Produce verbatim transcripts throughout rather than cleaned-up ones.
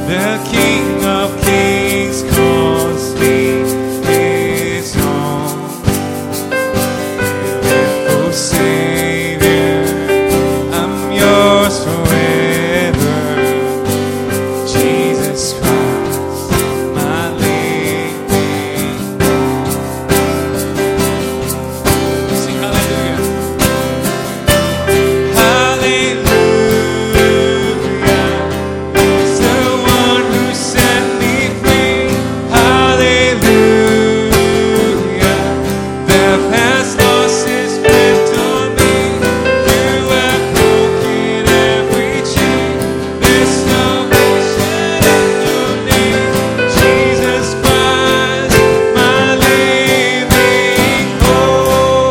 The King of Kings calls me his own. Faithful Savior, I'm yours forever. Jesus Christ, my living. Sing hallelujah. Hallelujah. He's the one who set me free. Hallelujah. Death has lost its grip on me. You have broken every chain. There's salvation in your name. Jesus Christ, my living hope.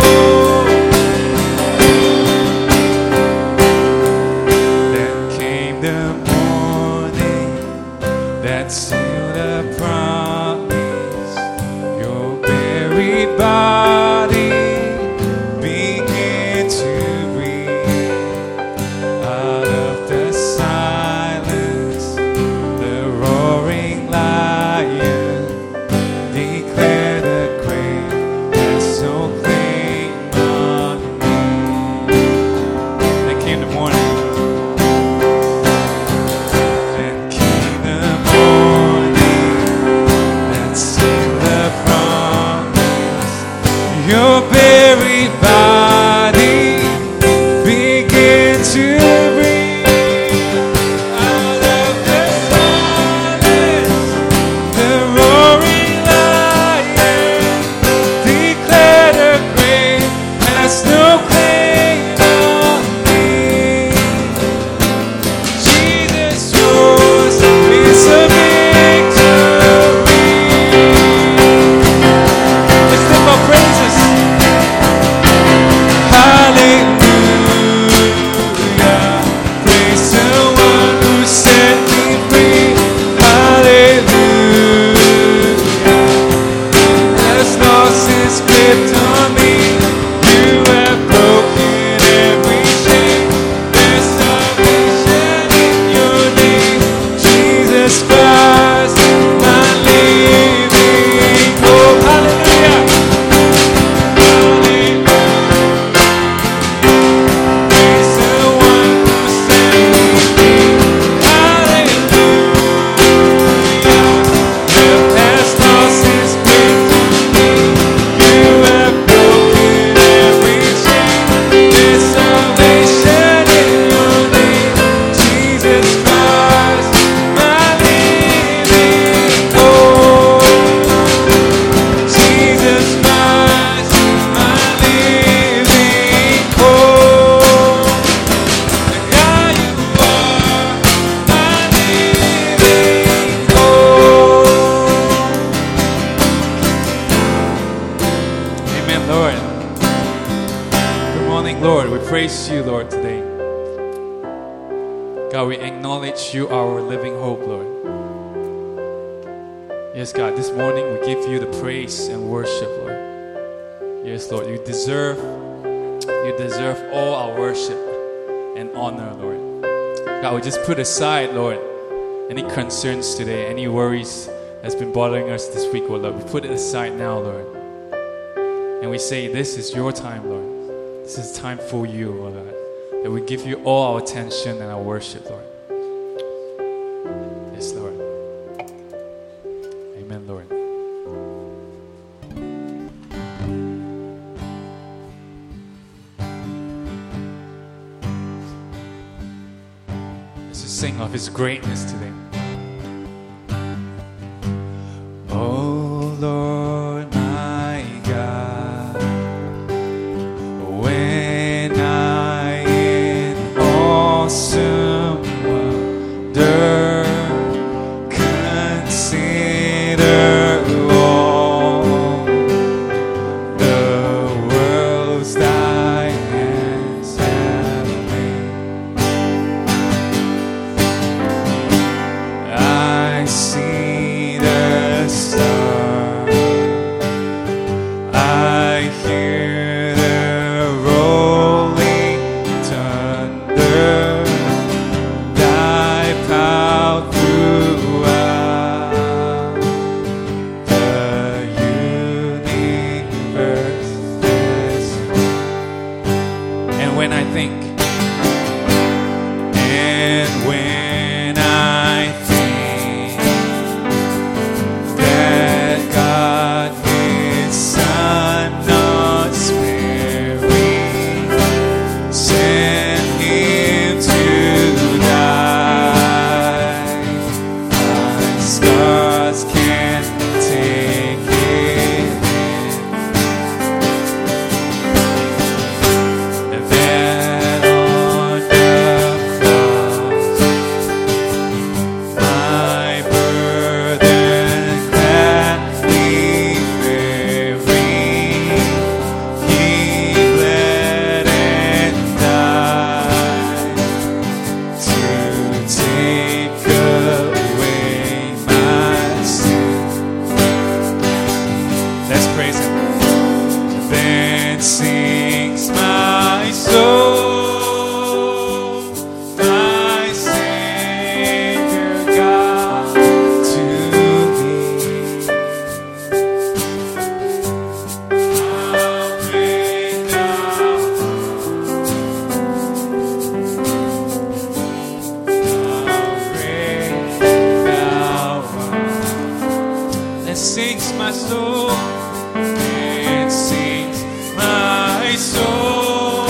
Then came the morning that sealed a promise. Your buried body began to breathe. Out of the silence, the roaring lion declared a grave has no claim on me. Then came the morning. Then came the morning that sealed the promise. Your buried body began to breathe. Out of the silence, the roaring lion declared a grave has no claim on me. Jesus yours is a victory. Let's lift our praises. Hallelujah. Praise the one who set me free. Hallelujah. Has lost his grip on me. You have broken every chain. There's salvation in your name. Jesus Christ, my living hope. Hallelujah. Hallelujah. Praise the one who set me free. Hallelujah. Death has lost its grip on me. You have broken every chain. There's salvation in your name. Jesus Christ, my living hope. Jesus Christ, my living hope. God, you are my living hope. Amen, Lord. Good morning, Lord. We praise you, Lord, today. God, we acknowledge you, our living hope, Lord. Yes, God, this morning we give you the praise and worship, Lord. Yes, Lord, you deserve, you deserve all our worship and honor, Lord. God, we just put aside, Lord, any concerns today, any worries that's been bothering us this week, oh Lord. We put it aside now, Lord. And we say, this is your time, Lord. This is time for you, oh Lord. That we give you all our attention and our worship, Lord. Yes, Lord. Amen, Lord. Let's just sing of His greatness today. Oh Lord, my God, when I in awesome wonder consider all the worlds thy hands have made, I see the stars, I hear the rolling thunder, thy power through sings my soul. Then sings my soul.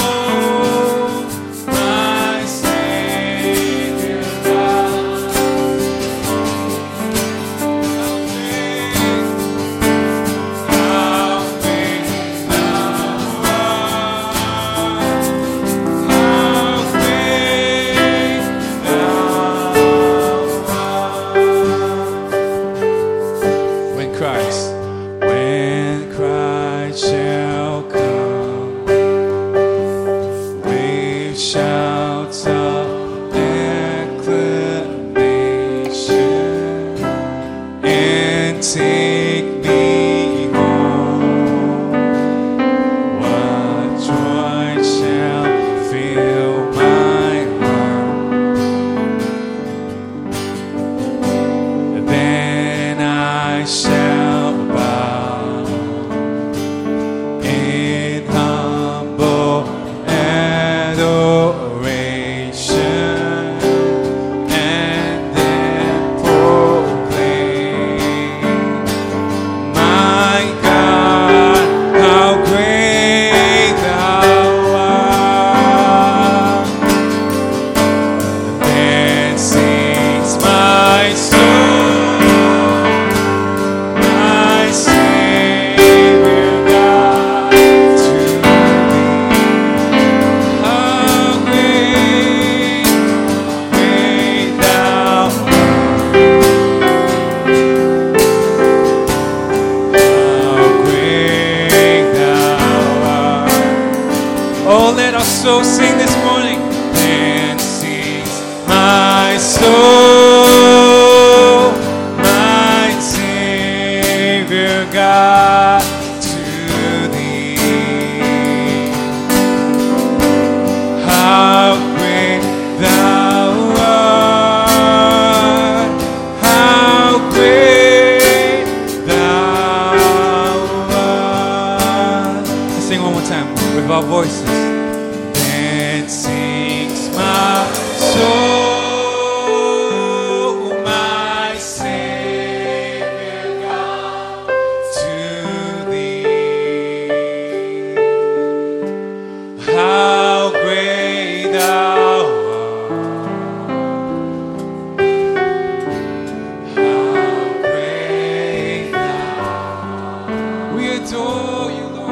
So sing this morning. And sings my soul, my Savior God, to thee. How great thou art, how great thou art. Let's sing one more time with our voices. Sings my soul, my Savior God, to thee. How great thou art, how great thou art. We adore you, Lord.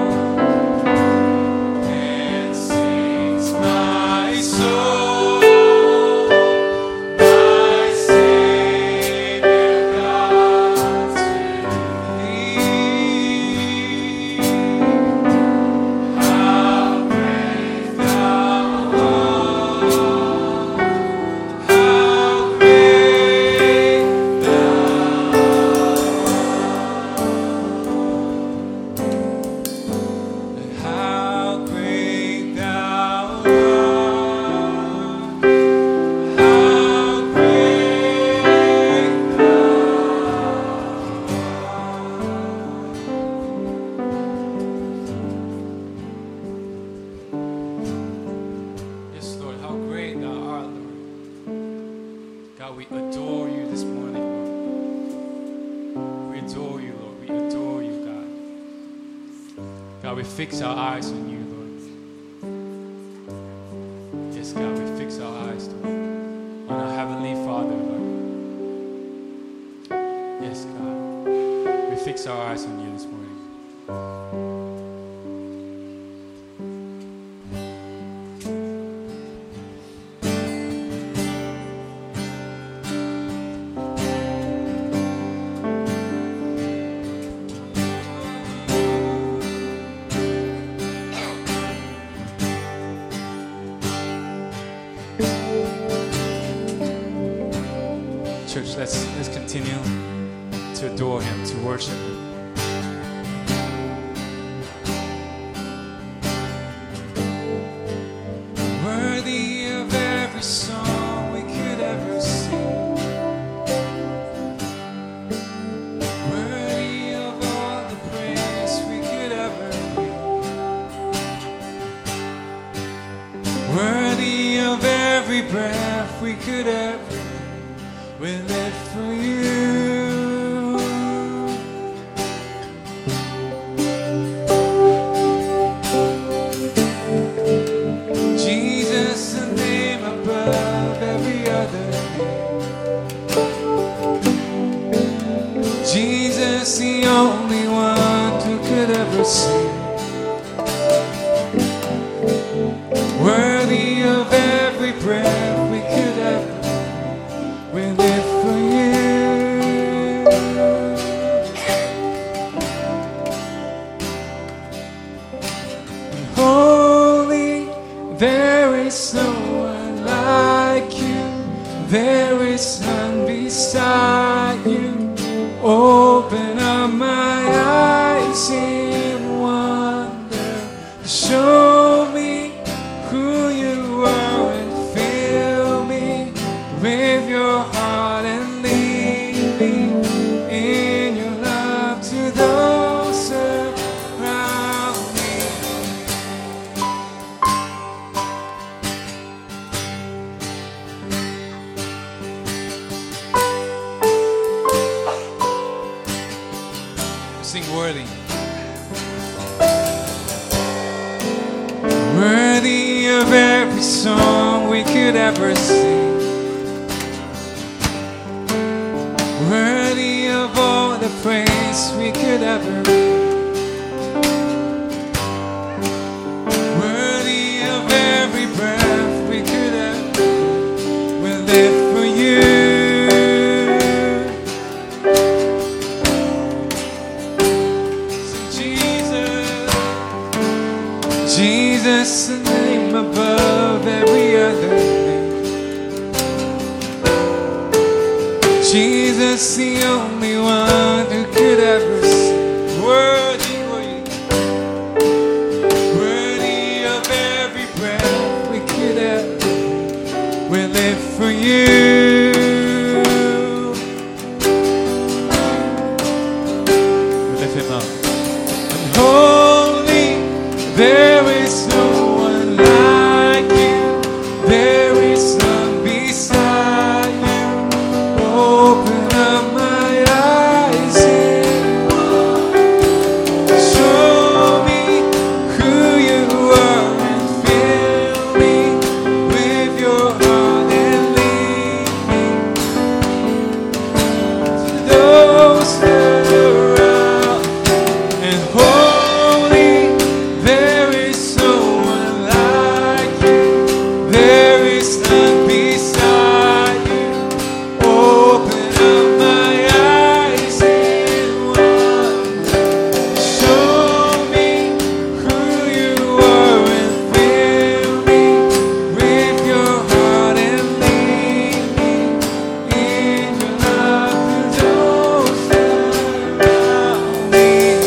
God, we fix our eyes on you, Lord. Yes, God, we fix our eyes Lord, on our Heavenly Father, Lord. Yes, God, we fix our eyes on you this morning. Church, let's let's continue to adore Him, to worship Him. Worthy of every song we could ever sing, worthy of all the praise we could ever bring, worthy of every breath we could ever. We live for you. Jesus, the only one who could ever sing. Worthy of every breath we could ever, we live for you. Holy, there is no one like you, there is none beside you. Open up my eyes in wonder, show me who you are and fill me with your heart and lead me in your love to those around me. Sing worthy. Worthy of every song we could ever sing. Worthy of all the praise we could ever give. Worthy of every breath we could ever, we live for you. Jesus, the name above every other name. Jesus, the only one who could ever sing. Worthy, worthy, worthy of every breath we could ever, we live for you. We lift him up. And holy, there is no one like you, there is none beside you. Open up my eyes in wonder, show me who you are and fill me with your heart and lead me to those that are around. And holy, there is no one like you, there is none beside you. Open up my eyes in wonder, show me who you are and fill me with your heart and lead me in your love to those around me.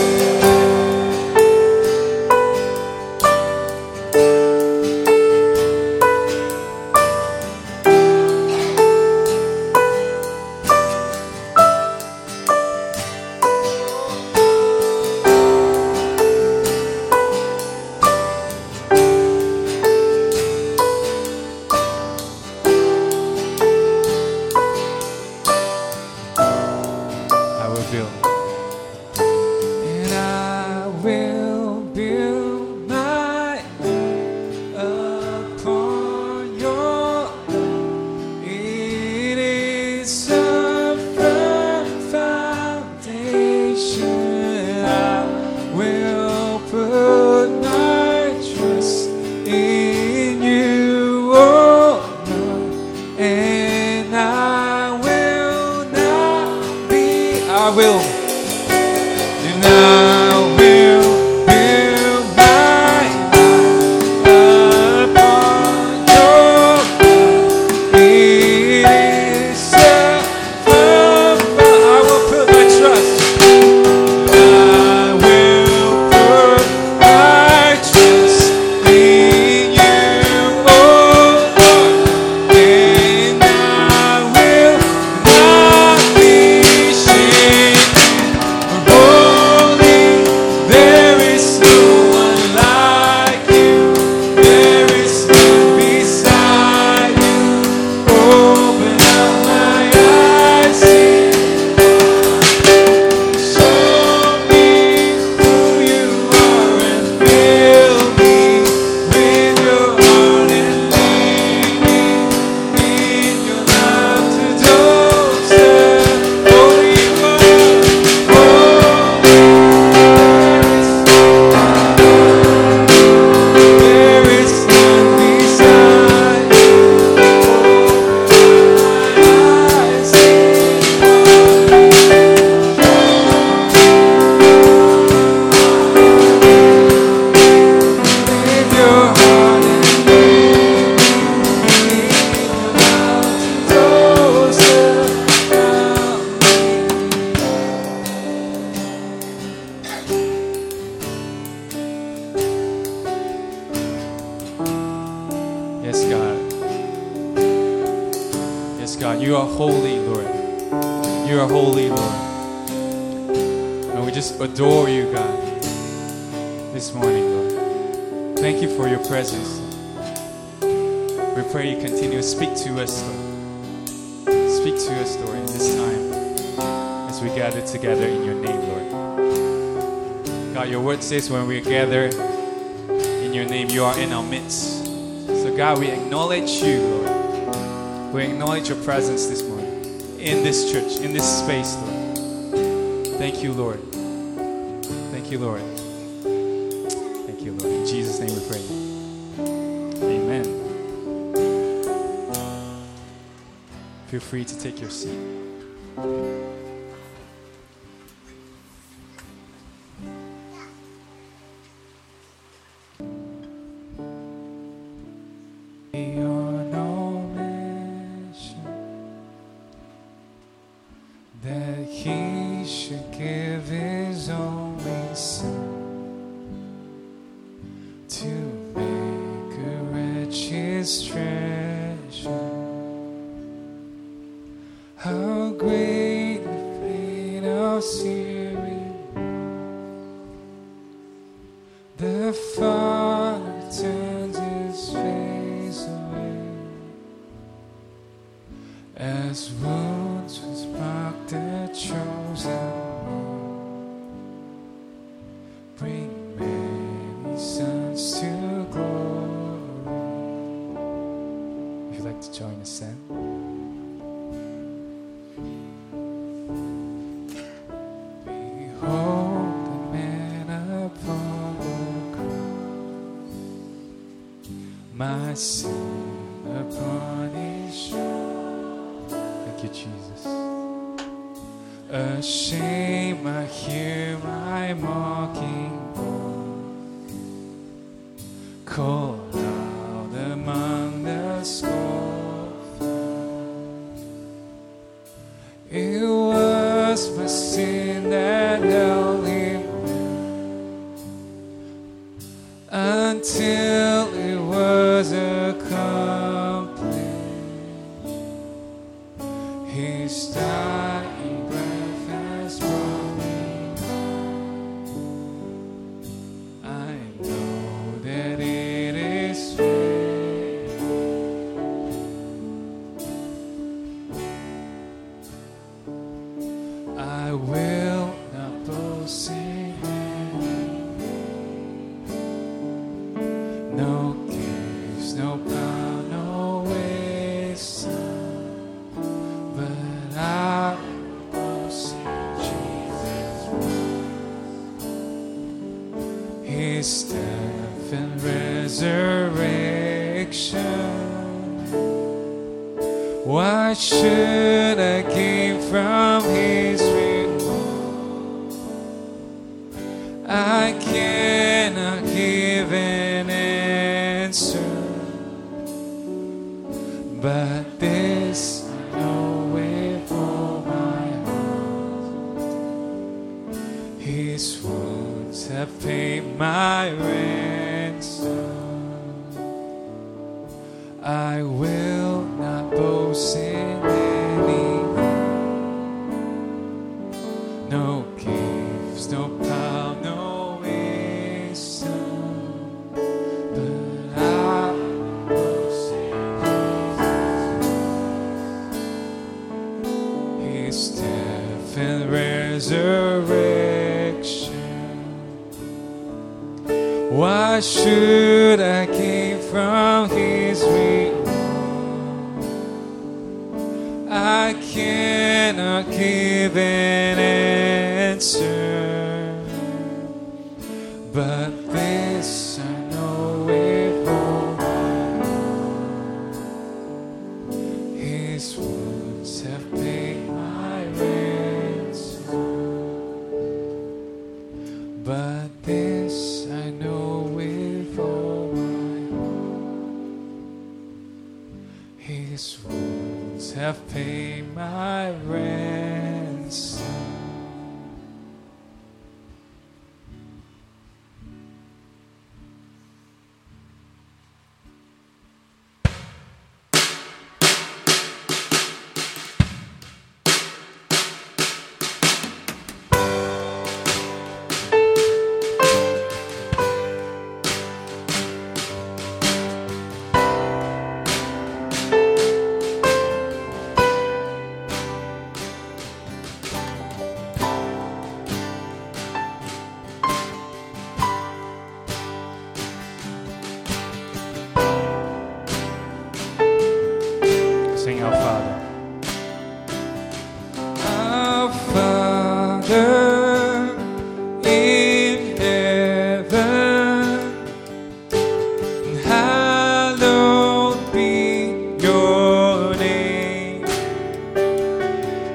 I will build. And I will build my life upon your love. It is a firm foundation. I will put my trust in you, oh Lord, and I will not be, I will, and I will build my life upon your love. It is a firm foundation. I will put my trust. I will put my trust in you, oh Lord, and I will not be shaken. Lord. You are holy, Lord. And we just adore you, God, this morning, Lord. Thank you for your presence. We pray you continue to speak to us, Lord. Speak to us, Lord, in this time as we gather together in your name, Lord. God, your word says when we gather in your name, you are in our midst. So God, we acknowledge you, Lord. We acknowledge your presence this morning in this church, in this space, Lord. Thank you, Lord. Thank you, Lord. Thank you, Lord. In Jesus' name we pray. Amen. Feel free to take your seat. My sin upon his shoulder. Thank you, Jesus. Ashamed, I hear my mocking voice call out among the scoffers. It was my sin that held him there until it was accomplished. His dying breath has brought me home. I know that it is faith. I will not boast in no gifts, no power, no wisdom, but I will boast in Jesus, His death and resurrection. Why should I gain from His reward? I cannot give an answer, but this I know with all my heart. His wounds have paid my ransom. I will not boast in anything, no gifts, no power, no wisdom, but I will boast in His death and resurrection. Why should I gain from His reward? I cannot give an answer, but this I know with all my heart. His wounds have paid my ransom, but this I know with all my heart. His wounds have paid my ransom.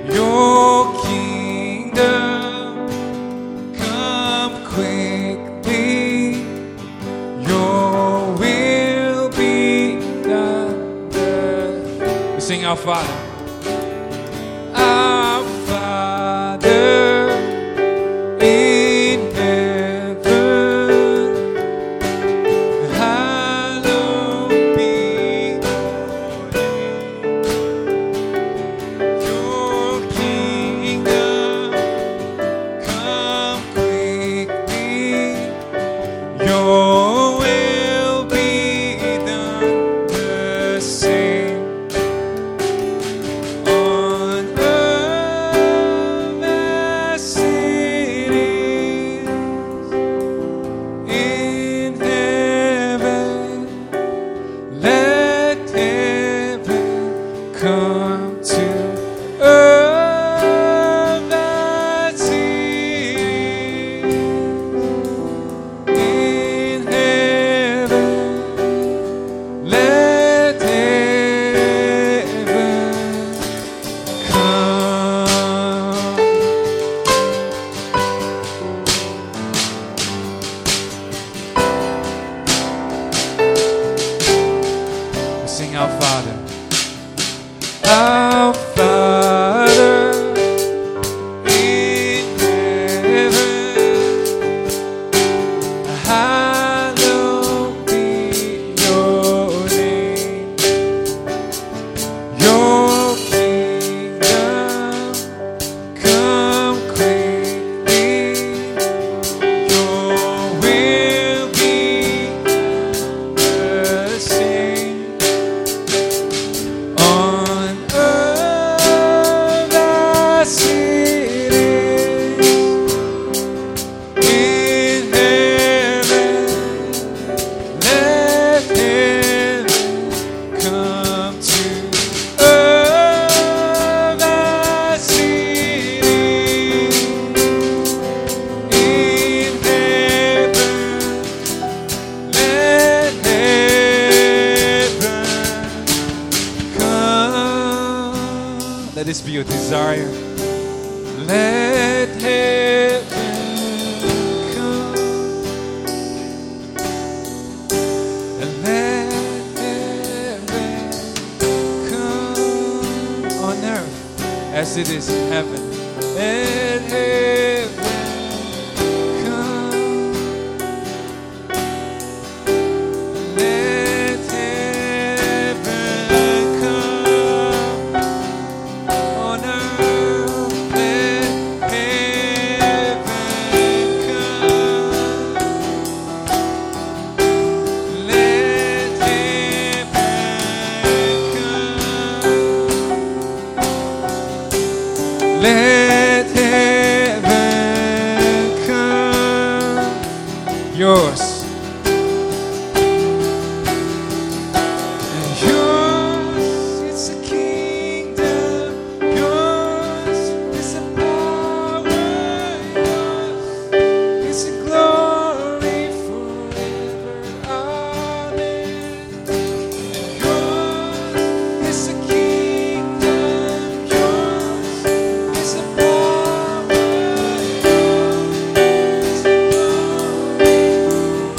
Your kingdom come quickly. Your will be done. We sing our Father. Our Father in heaven, hallowed be your name. Your kingdom come quickly. Your will be done the same on earth as it is in heaven. Let heaven come to earth as it is in heaven. Let heaven come. We sing our Father. Our Father in heaven, hallowed be your name. Your kingdom come quickly. Your will be the same on earth as it is in heaven. Let heaven come to earth as it is in heaven. Let heaven come. Let this be your desire. Let heaven come. And let heaven come on earth as it is in heaven. Let heaven come. Let heaven come on earth. Let heaven come. Let heaven come. Let heaven come. Yours. And yours is the kingdom. Yours is the power. Yours is the glory forever. Amen. And yours is the kingdom. Yours is the power. Yours is the glory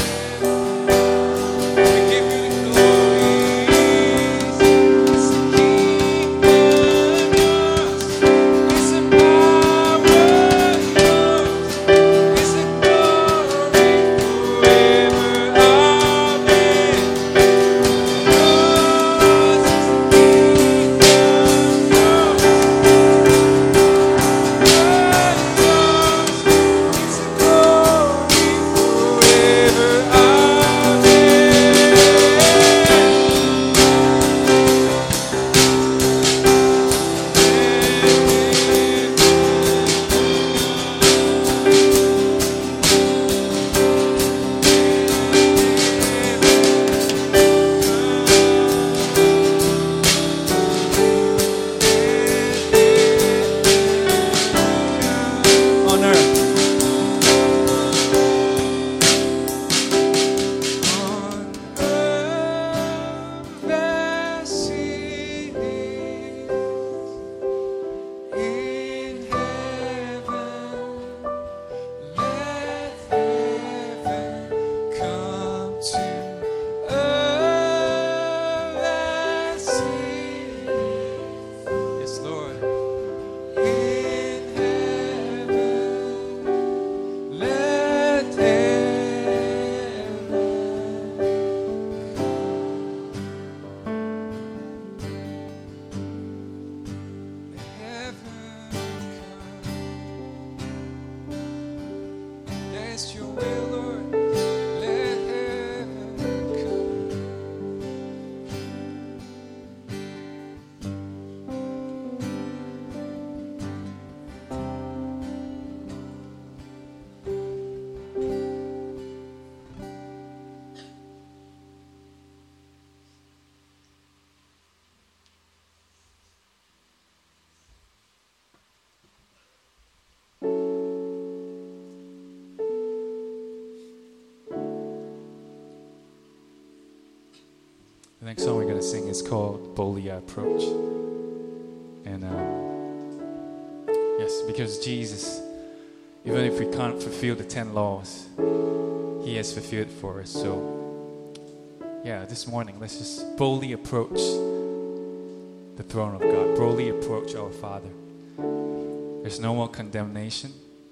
The next song we're going to sing is called Boldly I Approach. And um, yes, because Jesus, even if we can't fulfill the ten laws, He has fulfilled for us. So yeah, this morning, let's just boldly approach the throne of God. Boldly approach our Father. There's no more condemnation.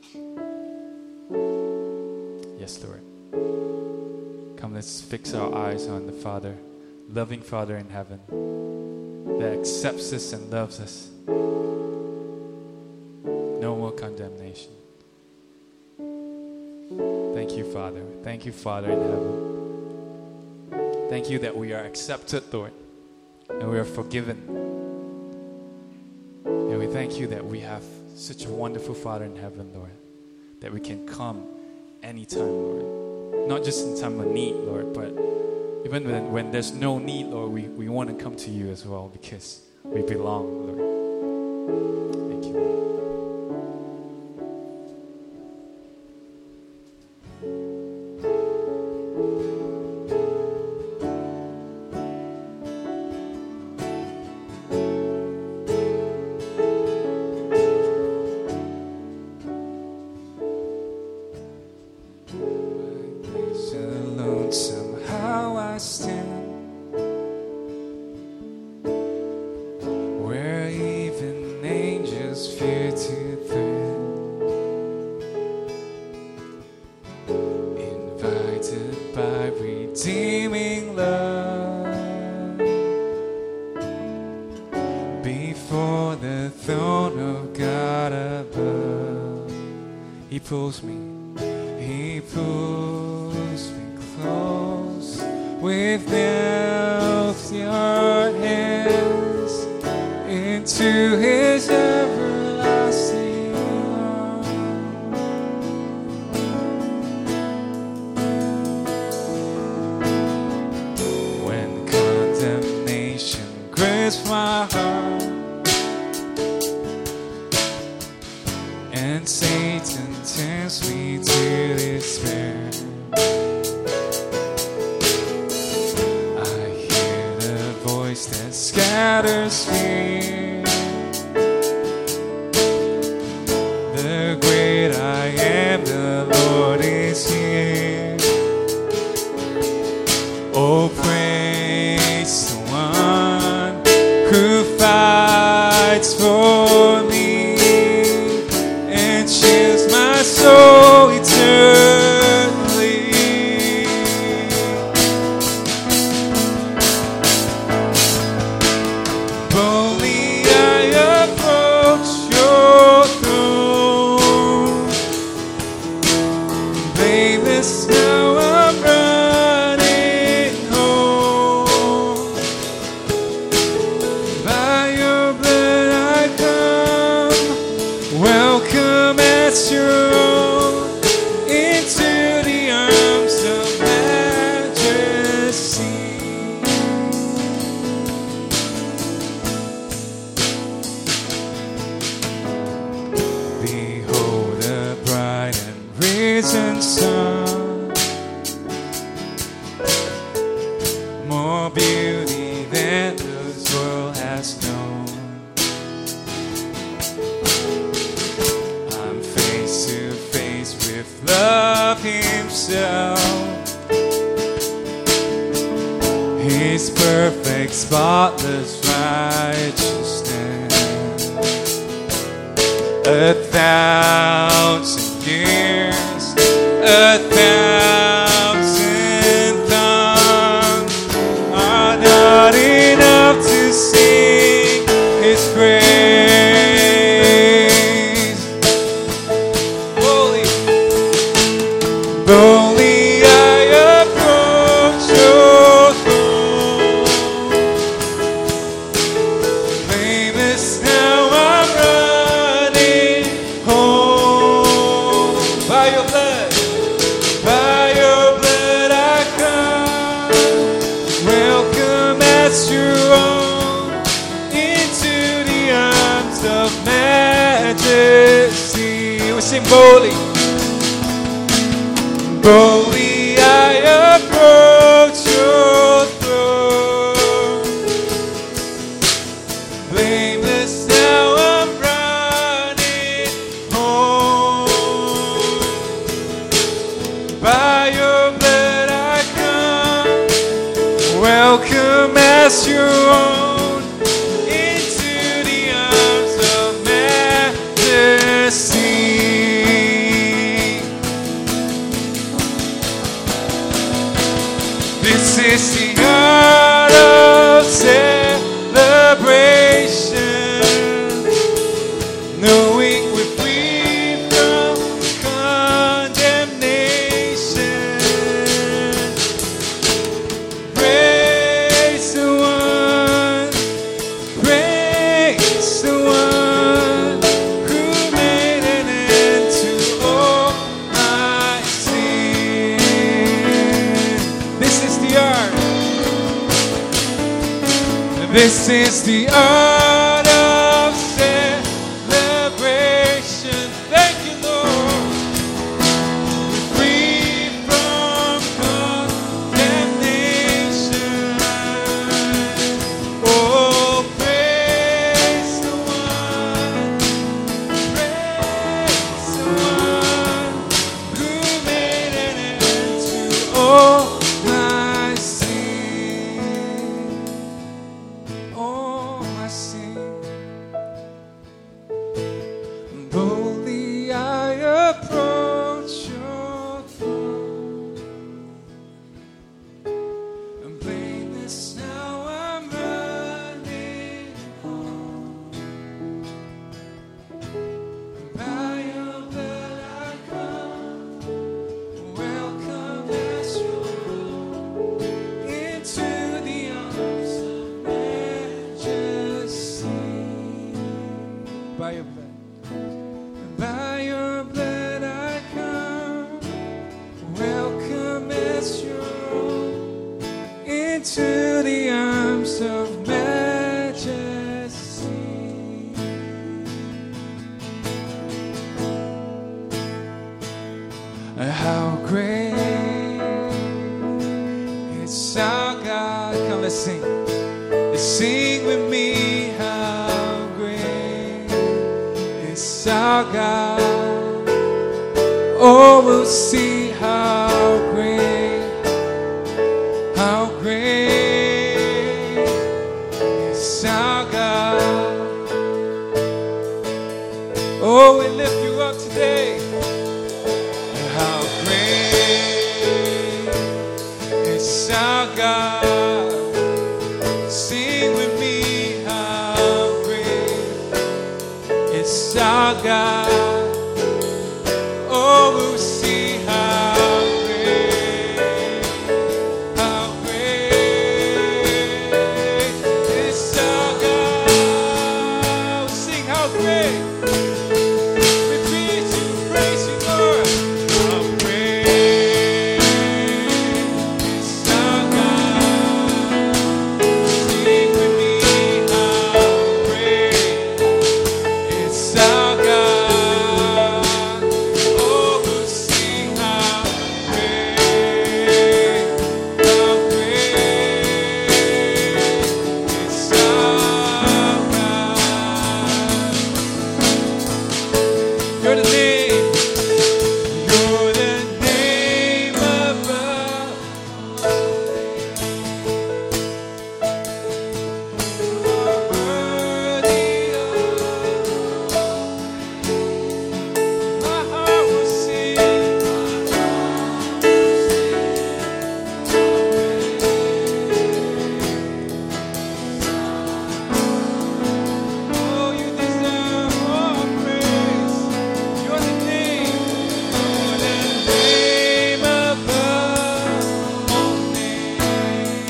Yes, Lord. Come, let's fix our eyes on the Father, loving Father in heaven, that accepts us and loves us. No more condemnation. Thank you, Father. Thank you, Father in heaven. Thank you that we are accepted, Lord, and we are forgiven. And we thank you that we have such a wonderful Father in heaven, Lord, that we can come anytime, Lord. Not just in time of need, Lord, but even when, when there's no need, Lord, we, we want to come to you as well because we belong, Lord. Thank you, Lord. Boldly I approach your throne. This is the art of celebration. Thank you, Lord. We're free from condemnation. Oh, praise the one, praise the one who made an end to all my sin. All my sin. Boldly I approach your throne. And blameless now I'm running home. By your blood I come, welcome as your own, into the arms of majesty. By your blood. By your blood I come, welcome as your own, into the arms of majesty. How great is our God. Come, let's sing. Let's sing with me. How great is our God. Oh, we'll see how great, how great is our God. Oh, we lift you up today. How great is our God. Sing with me, how great is our God. Oh, we'll see how great, how great is our God. We'll sing how great. We praise you, praise you, Lord. How great is our God. Sing with me, how great is our God. Oh, we'll sing how great, how great is our God. You're the name, you're the name above. You are worthy of my heart will sing. Oh, you deserve all praise. You're the name, you're the name above all names.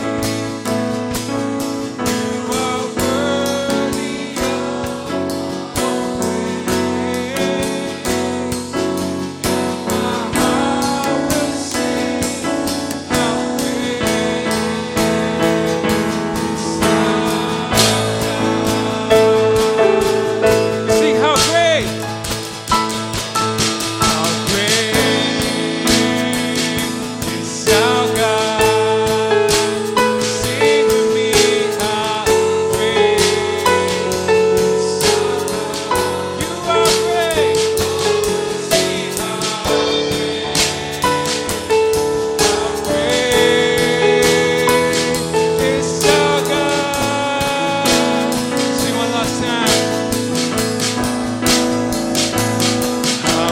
You are worthy of all praise. My heart will sing how great is our God. Sing how great, how great is our God. Sing with me, how great is our God. You are great. Sing how great, how great is our God. Sing one last time. How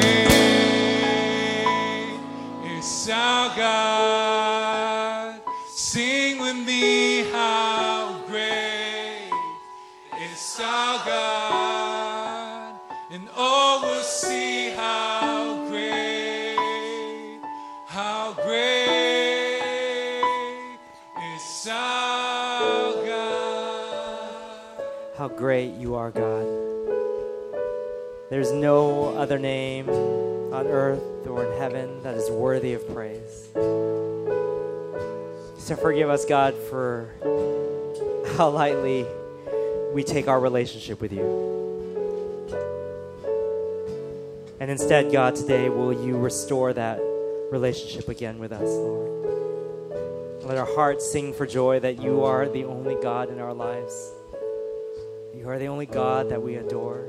great is our God. Sing with me, how great is our God. And all will see how great, how great is our God. How great you are, God. There's no other name on earth or in heaven that is worthy of praise. So forgive us, God, for how lightly we take our relationship with you. And instead, God, today, will you restore that relationship again with us, Lord? Let our hearts sing for joy that you are the only God in our lives. You are the only God that we adore.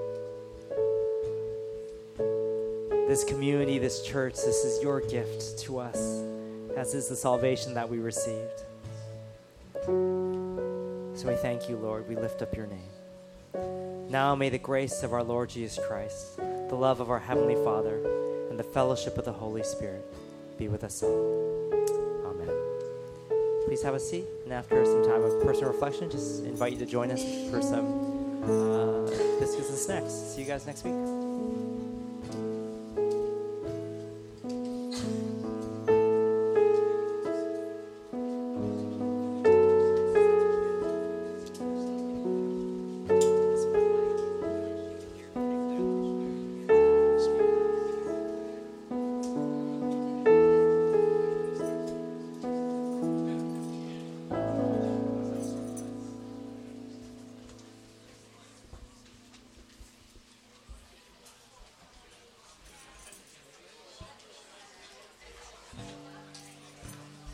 This community, this church, this is your gift to us, as is the salvation that we received. So we thank you, Lord. We lift up your name. Now may the grace of our Lord Jesus Christ, the love of our Heavenly Father, and the fellowship of the Holy Spirit be with us all. Amen. Please have a seat, and after some time of personal reflection, just invite you to join us for some uh, biscuits and snacks. See you guys next week.